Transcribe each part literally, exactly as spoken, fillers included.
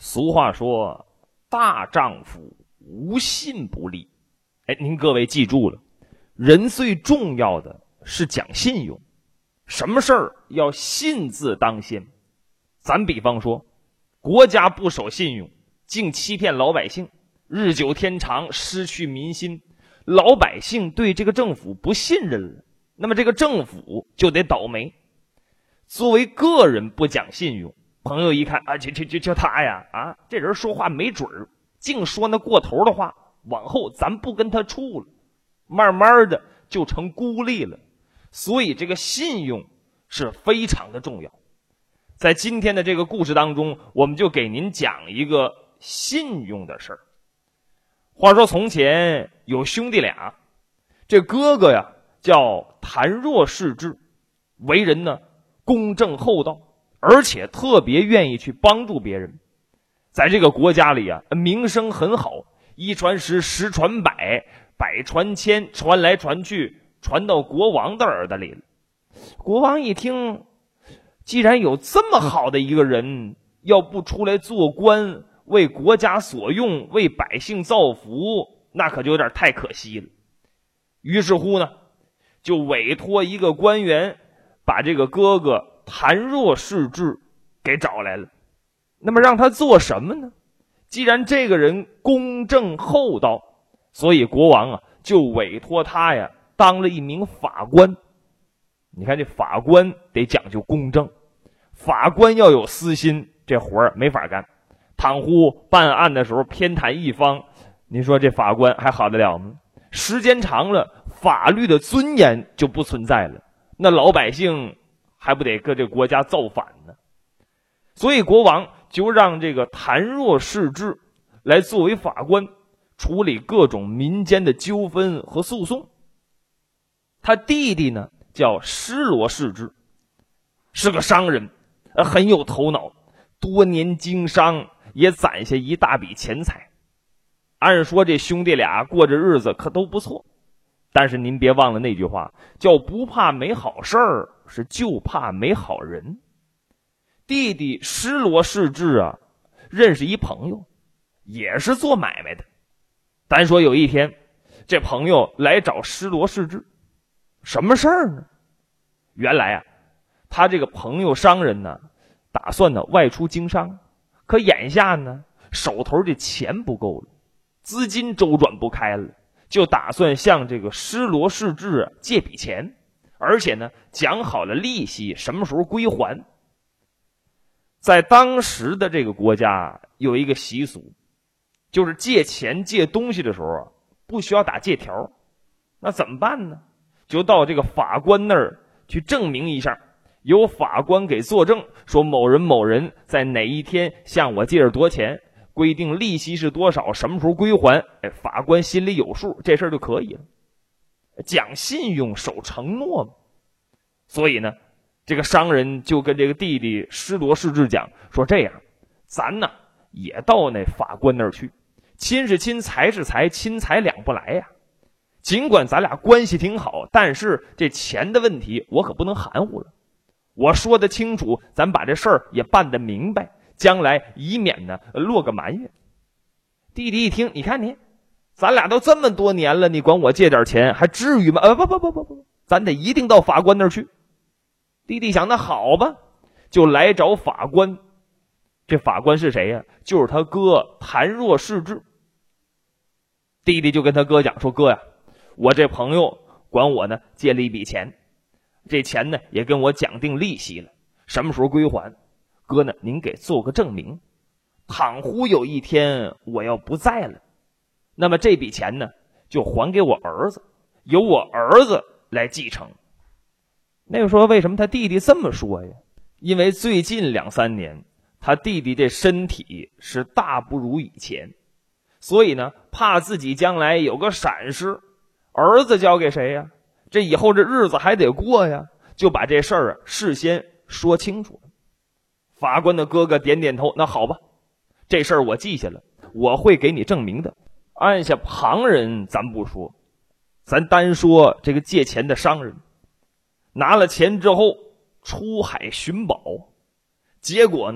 俗话说，大丈夫无信不立。哎，您各位记住了，人最重要的是讲信用，什么事儿要信字当先。咱比方说，国家不守信用，竟欺骗老百姓，日久天长，失去民心，老百姓对这个政府不信任了，那么这个政府就得倒霉。作为个人不讲信用，朋友一看啊，就就就就他呀，啊，这人说话没准儿，净说那过头的话，往后咱不跟他处了，慢慢的就成孤立了。所以这个信用是非常的重要。在今天的这个故事当中，我们就给您讲一个信用的事儿。话说从前有兄弟俩，这哥哥呀叫谭若世志，为人呢公正厚道，而且特别愿意去帮助别人，在这个国家里啊名声很好，一传十，十传百，百传千，传来传去，传到国王的耳朵里了。国王一听，既然有这么好的一个人，要不出来做官，为国家所用，为百姓造福，那可就有点太可惜了。于是乎呢，就委托一个官员把这个哥哥谭若世志给找来了。那么让他做什么呢？既然这个人公正厚道，所以国王啊就委托他呀当了一名法官。你看这法官得讲究公正，法官要有私心，这活儿没法干。倘乎办案的时候偏袒一方，您说这法官还好得了吗？时间长了，法律的尊严就不存在了，那老百姓还不得搁这个国家造反呢？所以国王就让这个谭若世志来作为法官，处理各种民间的纠纷和诉讼。他弟弟呢叫施罗世志，是个商人，很有头脑，多年经商，也攒下一大笔钱财。按说这兄弟俩过着日子可都不错，但是您别忘了那句话，叫不怕没好事儿，是就怕没好人。弟弟施罗世志啊，认识一朋友，也是做买卖的。单说有一天，这朋友来找施罗世志，什么事儿呢？原来啊，他这个朋友商人呢，打算呢外出经商，可眼下呢手头这钱不够了，资金周转不开了，就打算向这个施罗世志啊借笔钱，而且呢讲好了利息什么时候归还。在当时的这个国家有一个习俗，就是借钱借东西的时候啊不需要打借条，那怎么办呢？就到这个法官那儿去证明一下，由法官给作证，说某人某人在哪一天向我借了多少钱，规定利息是多少，什么时候归还，哎，法官心里有数，这事儿就可以了。讲信用，守承诺嘛。所以呢，这个商人就跟这个弟弟施罗世志讲说，这样咱呢也到那法官那儿去，亲是亲，财是财，亲财两不来呀。尽管咱俩关系挺好，但是这钱的问题我可不能含糊了，我说得清楚，咱把这事儿也办得明白，将来以免呢落个埋怨。弟弟一听，你看你，咱俩都这么多年了，你管我借点钱还至于吗？呃不不不不不，咱得一定到法官那儿去。弟弟想，那好吧，就来找法官。这法官是谁呀？就是他哥谭若世志。弟弟就跟他哥讲说，哥呀，我这朋友管我呢借了一笔钱，这钱呢也跟我讲定利息了，什么时候归还？哥呢您给做个证明，倘乎有一天我要不在了，那么这笔钱呢就还给我儿子，由我儿子来继承。那个说为什么他弟弟这么说呀？因为最近两三年他弟弟这身体是大不如以前，所以呢怕自己将来有个闪失，儿子交给谁呀？这以后这日子还得过呀，就把这事儿啊事先说清楚了。法官的哥哥点点头，那好吧，这事儿我记下了，我会给你证明的。按下旁人咱不说，咱单说这个借钱的商人，拿了钱之后出海寻宝，结果呢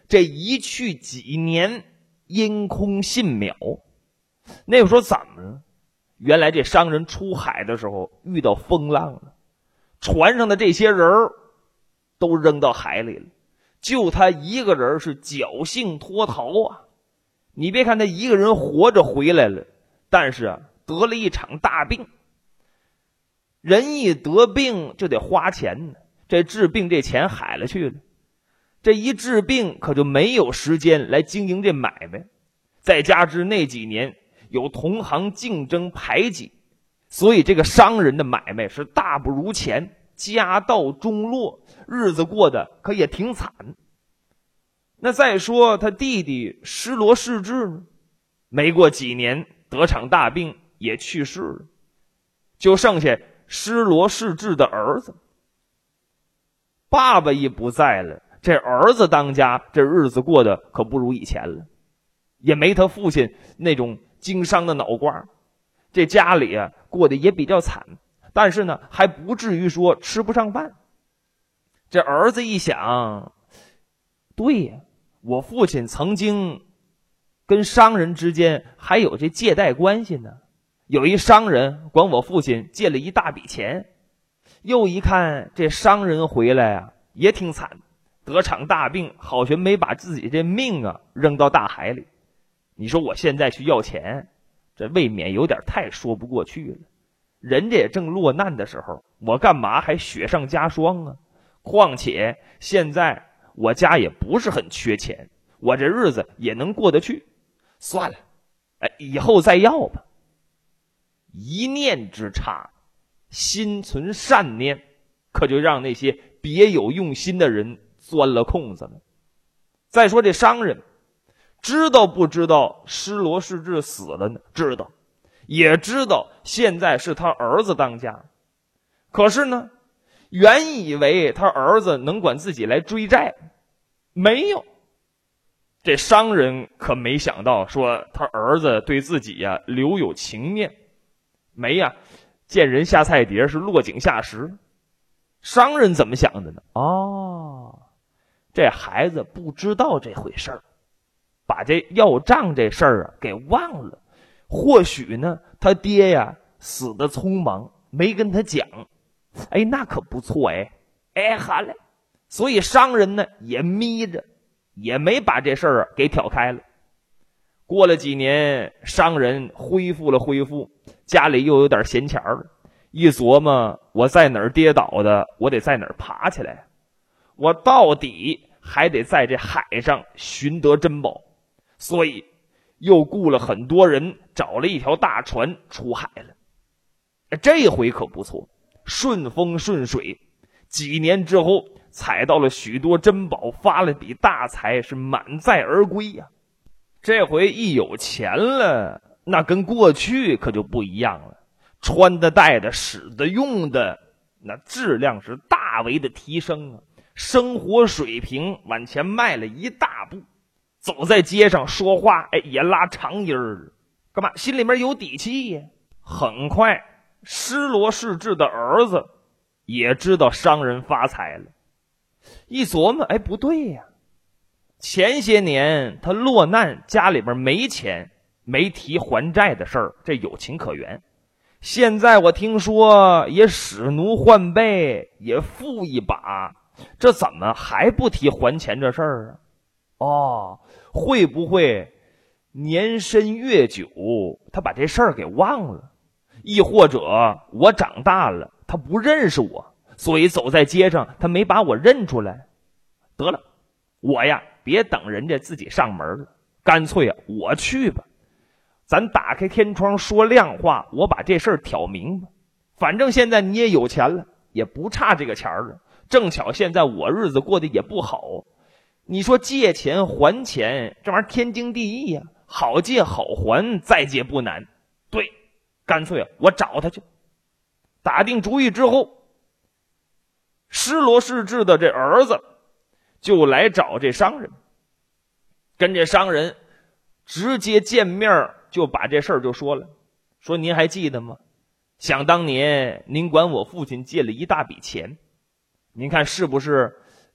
这一去几年，因空信渺。那个时候怎么了？原来这商人出海的时候遇到风浪了，船上的这些人都扔到海里了，就他一个人是侥幸脱逃啊！你别看他一个人活着回来了，但是啊，得了一场大病。人一得病就得花钱呢，这治病这钱海了去了，这一治病可就没有时间来经营这买卖。再加之那几年有同行竞争排挤，所以这个商人的买卖是大不如前，家道中落，日子过得可也挺惨。那再说他弟弟施罗世志呢，没过几年得场大病也去世了，就剩下施罗世志的儿子。爸爸一不在了，这儿子当家，这日子过得可不如以前了，也没他父亲那种经商的脑瓜，这家里啊过得也比较惨，但是呢还不至于说吃不上饭。这儿子一想，对呀，我父亲曾经跟商人之间还有这借贷关系呢，有一商人管我父亲借了一大笔钱，又一看这商人回来啊也挺惨，得场大病，好悬没把自己这命啊扔到大海里。你说我现在去要钱，这未免有点太说不过去了。人家也正落难的时候，我干嘛还雪上加霜啊？况且现在我家也不是很缺钱，我这日子也能过得去，算了，哎，以后再要吧。一念之差，心存善念，可就让那些别有用心的人钻了空子了。再说这商人知道不知道施罗世志死了呢？知道，也知道现在是他儿子当家。可是呢，原以为他儿子能管自己来追债，没有。这商人可没想到说他儿子对自己呀、啊、留有情面，没呀、啊，见人下菜碟是落井下石。商人怎么想的呢？哦，这孩子不知道这回事儿，把这要账这事儿啊给忘了。或许呢他爹呀死得匆忙，没跟他讲。哎，那可不错哎，哎好嘞。所以商人呢也眯着，也没把这事儿啊给挑开了。过了几年，商人恢复了恢复，家里又有点闲钱了，一琢磨，我在哪儿跌倒的，我得在哪儿爬起来，我到底还得在这海上寻得珍宝。所以又雇了很多人，找了一条大船出海了。这回可不错，顺风顺水，几年之后采到了许多珍宝，发了笔大财，是满载而归呀、啊。这回一有钱了，那跟过去可就不一样了，穿的戴的使的用的那质量是大为的提升啊，生活水平往前迈了一大步，走在街上说话，哎，也拉长音儿，干嘛？心里面有底气呀。很快，施罗世志的儿子也知道商人发财了，一琢磨，哎，不对呀，前些年他落难，家里边没钱，没提还债的事儿，这有情可原。现在我听说也使奴换辈，也富一把，这怎么还不提还钱这事儿啊？哦，会不会年深月久，他把这事儿给忘了？亦或者我长大了，他不认识我，所以走在街上他没把我认出来。得了，我呀别等人家自己上门了，干脆啊我去吧。咱打开天窗说亮话，我把这事儿挑明白。反正现在你也有钱了，也不差这个钱了，正巧现在我日子过得也不好，你说借钱还钱，这玩意儿天经地义呀、啊，好借好还，再借不难。对，干脆啊我找他去。打定主意之后，施罗世志的这儿子就来找这商人，跟这商人直接见面，就把这事儿就说了，说您还记得吗？想当年您管我父亲借了一大笔钱，您看是不是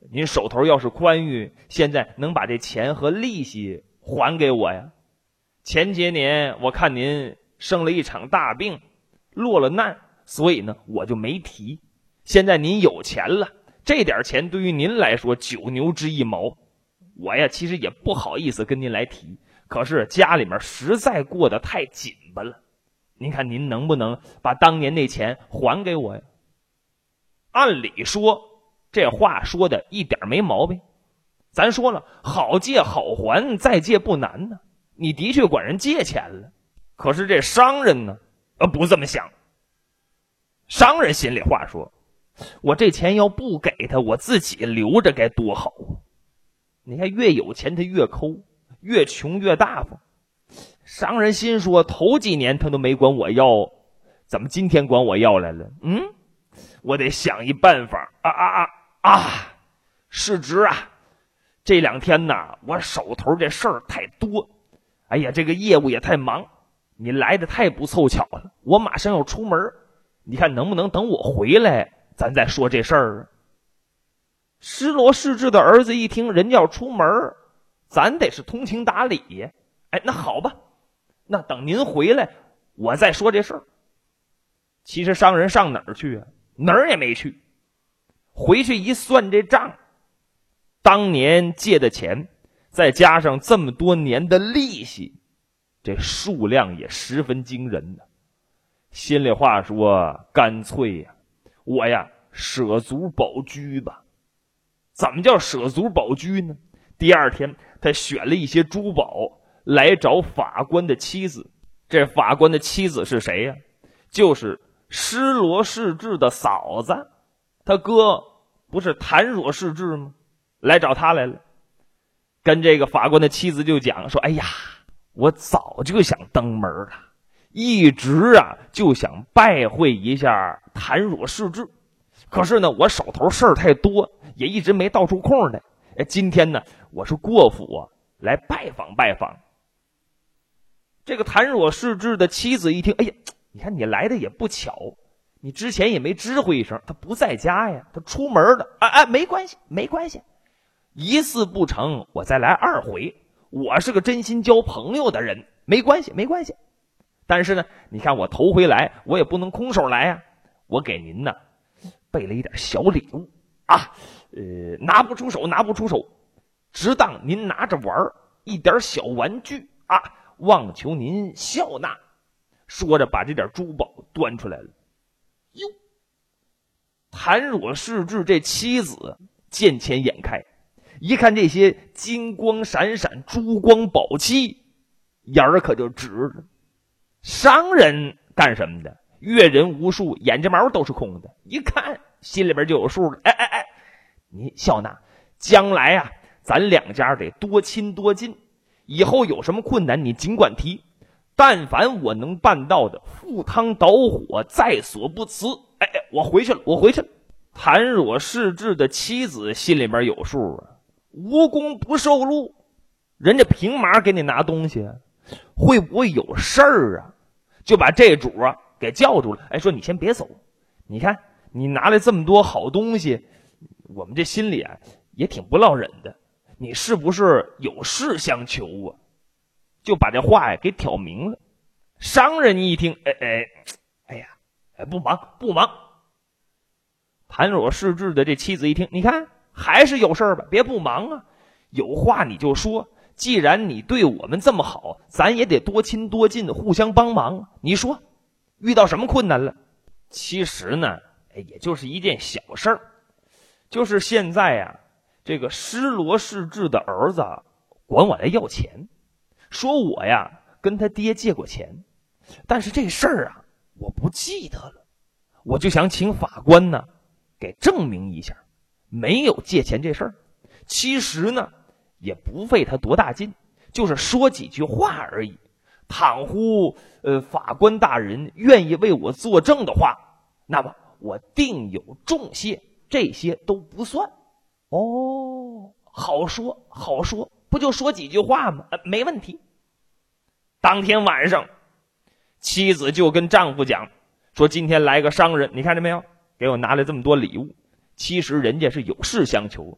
您手头要是宽裕，现在能把这钱和利息还给我呀？前些年我看您生了一场大病，落了难，所以呢我就没提。现在您有钱了，这点钱对于您来说九牛之一毛，我呀其实也不好意思跟您来提，可是家里面实在过得太紧巴了，您看您能不能把当年那钱还给我呀？按理说这话说的一点没毛病，咱说了，好借好还，再借不难呢。你的确管人借钱了，可是这商人呢，呃，不这么想。商人心里话说，我这钱要不给他，我自己留着该多好啊！你看，越有钱他越抠，越穷越大方。商人心说，头几年他都没管我要，怎么今天管我要来了？嗯，我得想一办法啊啊啊啊！世侄啊，这两天呐，我手头这事儿太多，哎呀，这个业务也太忙，你来的太不凑巧了，我马上要出门，你看能不能等我回来，咱再说这事儿啊？施罗世志的儿子一听人家要出门，咱得是通情达理呀。哎，那好吧，那等您回来，我再说这事儿。其实商人上哪儿去啊？哪儿也没去。回去一算这账，当年借的钱，再加上这么多年的利息，这数量也十分惊人的。心里话说，干脆呀，我呀舍卒保车吧。怎么叫舍卒保车呢？第二天他选了一些珠宝来找法官的妻子。这法官的妻子是谁呀？就是施罗世志的嫂子，他哥不是谭若世志吗？来找他来了，跟这个法官的妻子就讲说，哎呀，我早就想登门了，一直啊就想拜会一下谭若世志，可是呢我手头事儿太多，也一直没倒出空来。今天呢我是过府啊来拜访拜访。这个谭若世志的妻子一听，哎呀，你看你来的也不巧，你之前也没知会一声，他不在家呀，他出门了。哎哎，没关系没关系，一次不成我再来二回，我是个真心交朋友的人，没关系没关系。但是呢你看我头回来，我也不能空手来呀，我给您呢备了一点小礼物啊，呃，拿不出手拿不出手，只当您拿着玩，一点小玩具啊，望求您笑纳。说着把这点珠宝端出来了。哟，谭若世志这妻子见钱眼开，一看这些金光闪闪珠光宝气，眼儿可就直了。商人干什么的？阅人无数，眼睫毛都是空的，一看心里边就有数了。哎哎哎，你笑纳，将来啊咱两家得多亲多近，以后有什么困难你尽管提，但凡我能办到的，赴汤蹈火在所不辞。哎哎，我回去了我回去了。谭若世志的妻子心里边有数啊，无功不受禄，人家凭嘛给你拿东西啊？会不会有事儿啊？就把这主啊给叫住了。哎，说你先别走，你看你拿来这么多好东西，我们这心里啊也挺不落忍的，你是不是有事相求啊？就把这话呀给挑明了。商人一听，哎哎哎呀，哎不忙不忙。谭若世志的这妻子一听，你看还是有事儿吧，别不忙啊，有话你就说，既然你对我们这么好，咱也得多亲多近，互相帮忙。你说遇到什么困难了？其实呢也就是一件小事儿，就是现在啊这个施罗世志的儿子管我来要钱，说我呀跟他爹借过钱，但是这事儿啊我不记得了，我就想请法官呢给证明一下没有借钱这事儿。其实呢也不费他多大劲，就是说几句话而已。倘乎呃法官大人愿意为我作证的话，那么我定有重谢，这些都不算。哦，好说好说，不就说几句话吗？呃，没问题。当天晚上，妻子就跟丈夫讲说，今天来个商人，你看见没有，给我拿来这么多礼物，其实人家是有事相求，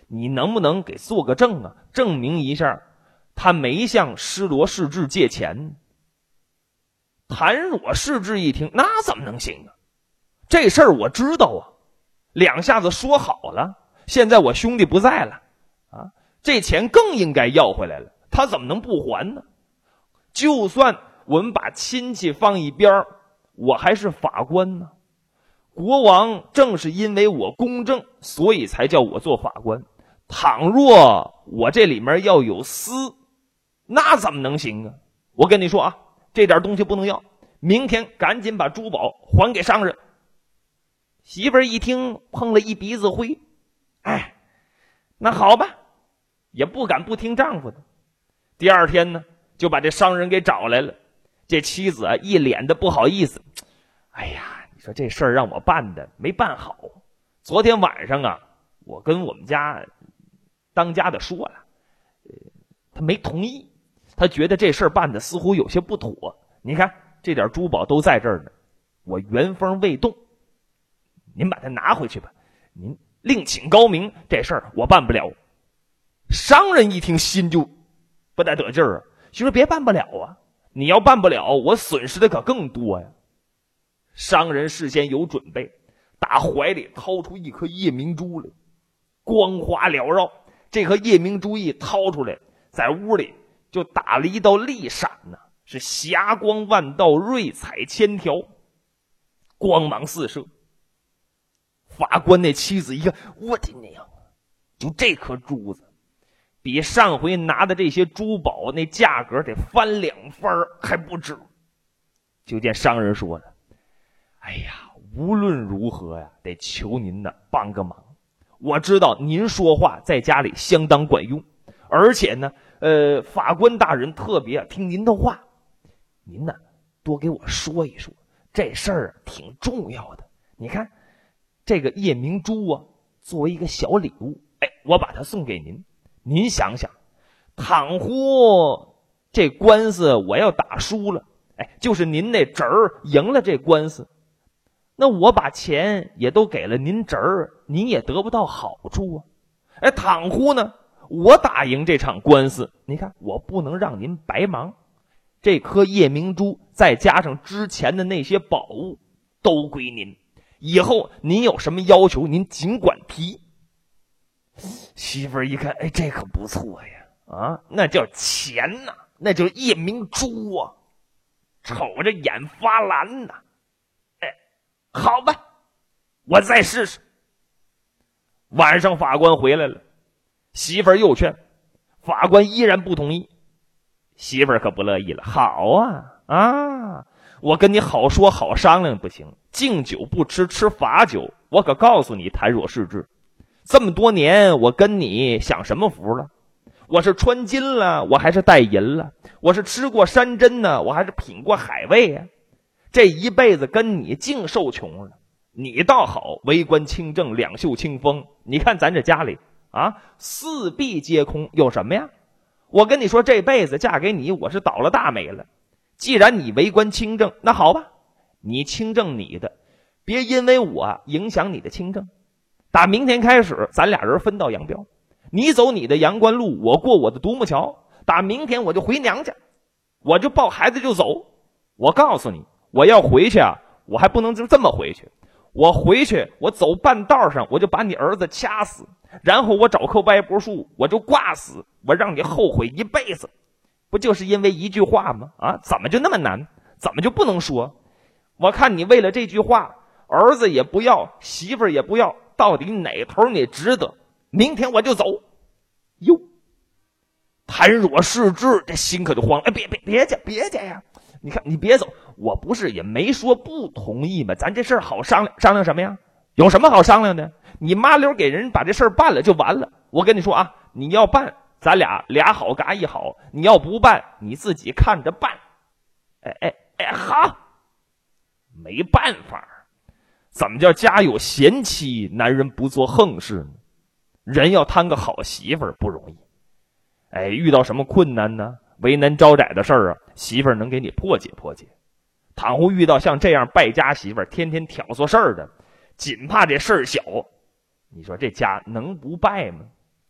你能不能给做个证啊？证明一下他没向施罗世质借钱。谭若世质一听，那怎么能行啊？这事儿我知道啊，两下子说好了，现在我兄弟不在了啊，这钱更应该要回来了，他怎么能不还呢？就算我们把亲戚放一边，我还是法官呢。国王正是因为我公正，所以才叫我做法官。倘若我这里面要有私，那怎么能行啊？我跟你说啊，这点东西不能要，明天赶紧把珠宝还给商人。媳妇儿一听，碰了一鼻子灰，哎，那好吧，也不敢不听丈夫的。第二天呢，就把这商人给找来了。这妻子啊，一脸的不好意思，哎呀，你说这事儿让我办的没办好。昨天晚上啊，我跟我们家当家的说了，呃，他没同意，他觉得这事儿办的似乎有些不妥。你看这点珠宝都在这儿呢，我原封未动，您把它拿回去吧，您另请高明，这事儿我办不了。商人一听心就不太得劲儿啊，就说别办不了啊，你要办不了，我损失的可更多呀。商人事先有准备，打怀里掏出一颗夜明珠来，光华缭绕。这颗夜明珠一掏出来，在屋里就打了一道利闪呢、啊，是霞光万道，瑞彩千条，光芒四射。法官那妻子一看，我的娘，就这颗珠子比上回拿的这些珠宝那价格得翻两番还不止。就见商人说了，哎呀，无论如何呀，得求您呢帮个忙。我知道您说话在家里相当管用，而且呢呃，法官大人特别啊听您的话，您呢多给我说一说，这事儿挺重要的。你看这个夜明珠啊，作为一个小礼物，哎，我把它送给您。您想想，倘或这官司我要打输了，哎，就是您那侄儿赢了这官司，那我把钱也都给了您侄儿，您也得不到好处啊。哎，倘或呢，我打赢这场官司，你看我不能让您白忙。这颗夜明珠再加上之前的那些宝物都归您，以后您有什么要求您尽管提。媳妇儿一看，哎，这可不错呀，啊，那叫钱呐、啊，那叫夜明珠啊，瞅着眼发蓝呐、啊。哎，好吧，我再试试。晚上法官回来了，媳妇儿又劝，法官依然不同意。媳妇儿可不乐意了，好啊啊，我跟你好说好商量不行，敬酒不吃吃罚酒。我可告诉你，谭若世质，这么多年我跟你享什么福了？我是穿金了，我还是戴银了？我是吃过山珍呢，我还是品过海味呀、啊？这一辈子跟你净受穷了。你倒好，为官清正，两袖清风。你看咱这家里啊，四壁皆空，有什么呀？我跟你说，这辈子嫁给你，我是倒了大霉了。既然你为官清正，那好吧，你清正你的，别因为我影响你的清正。打明天开始，咱俩人分道扬镳，你走你的阳关路，我过我的独木桥。打明天我就回娘家，我就抱孩子就走。我告诉你，我要回去啊，我还不能就这么回去。我回去，我走半道上，我就把你儿子掐死，然后我找棵歪脖树，我就挂死，我让你后悔一辈子。不就是因为一句话吗？啊，怎么就那么难？怎么就不能说？我看你为了这句话，儿子也不要，媳妇儿也不要，到底哪头你值得？明天我就走。哟，谭若世质这心可就慌了，哎，别别别介别介呀！你看你别走，我不是也没说不同意吗？咱这事儿好商量，商量什么呀？有什么好商量的？你麻溜给人把这事儿办了就完了。我跟你说啊，你要办，咱俩俩好嘎一好；你要不办，你自己看着办。哎哎哎，好，没办法，怎么叫家有贤妻，男人不做横事呢？人要摊个好媳妇儿不容易。哎，遇到什么困难呢？为难招窄的事儿啊，媳妇儿能给你破解破解。倘或遇到像这样败家媳妇儿，天天挑唆事儿的，仅怕这事儿小，你说这家能不败吗？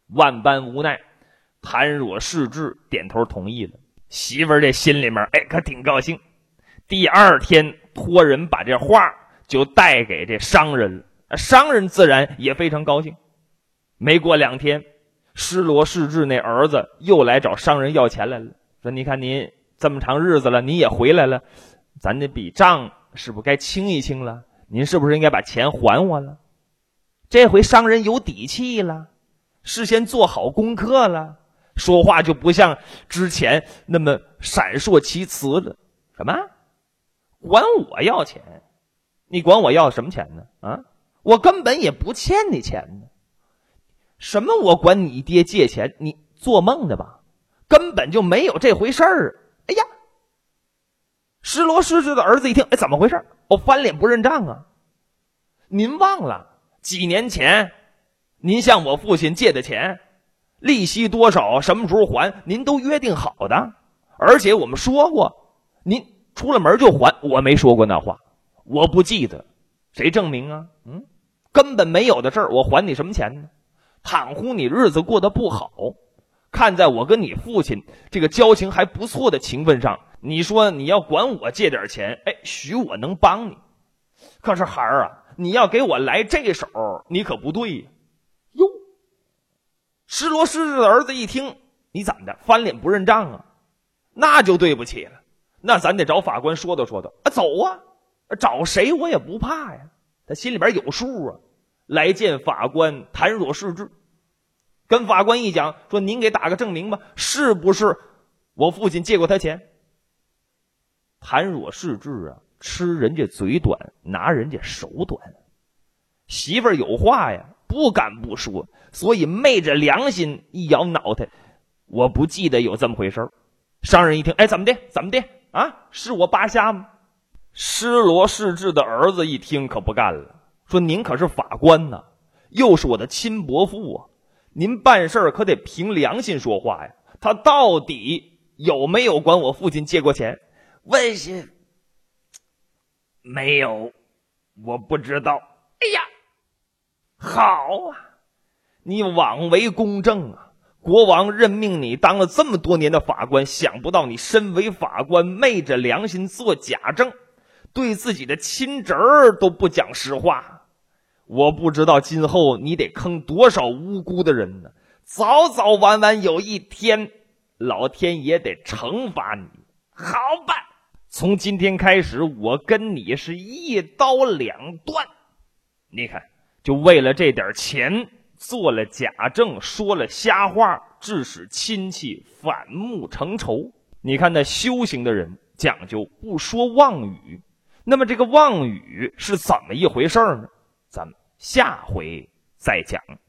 万般无奈，谭若世志点头同意了。媳妇儿这心里面哎可挺高兴。第二天托人把这画就带给这商人了，商人自然也非常高兴。没过两天，施罗世志那儿子又来找商人要钱来了，说你看您这么长日子了，您也回来了，咱这笔账是不是该清一清了？您是不是应该把钱还我了？这回商人有底气了，事先做好功课了，说话就不像之前那么闪烁其词了。什么？管我要钱？你管我要什么钱呢？啊，我根本也不欠你钱呢。什么我管你爹借钱？你做梦的吧，根本就没有这回事儿。哎呀，施罗世志的儿子一听，哎，怎么回事？我翻脸不认账啊！您忘了几年前您向我父亲借的钱，利息多少，什么时候还，您都约定好的。而且我们说过，您出了门就还，我没说过那话，我不记得，谁证明啊？嗯，根本没有的事儿，我还你什么钱呢？倘乎你日子过得不好，看在我跟你父亲这个交情还不错的情分上，你说你要管我借点钱，哎，许我能帮你。可是孩儿啊，你要给我来这手，你可不对呀。哟，施罗世志的儿子一听，你怎么的，翻脸不认账啊？那就对不起了，那咱得找法官说道说道啊，走啊，找谁我也不怕呀。他心里边有数啊。来见法官谭若世志，跟法官一讲，说您给打个证明吧，是不是我父亲借过他钱？谭若世志啊，吃人家嘴短，拿人家手短，媳妇儿有话呀，不敢不说，所以昧着良心一摇脑袋，我不记得有这么回事。商人一听，哎，怎么的怎么的啊？是我扒瞎吗？施罗世志的儿子一听可不干了，说您可是法官呐，又是我的亲伯父啊，您办事可得凭良心说话呀。他到底有没有管我父亲借过钱？问是没有，我不知道。哎呀，好啊，你枉为公正啊，国王任命你当了这么多年的法官，想不到你身为法官昧着良心做假证，对自己的亲侄儿都不讲实话。我不知道今后你得坑多少无辜的人呢，早早晚晚有一天老天爷得惩罚你。好吧，从今天开始我跟你是一刀两断。你看，就为了这点钱做了假证，说了瞎话，致使亲戚反目成仇。你看那修行的人讲究不说妄语，那么这个妄语是怎么一回事呢？咱们下回再讲。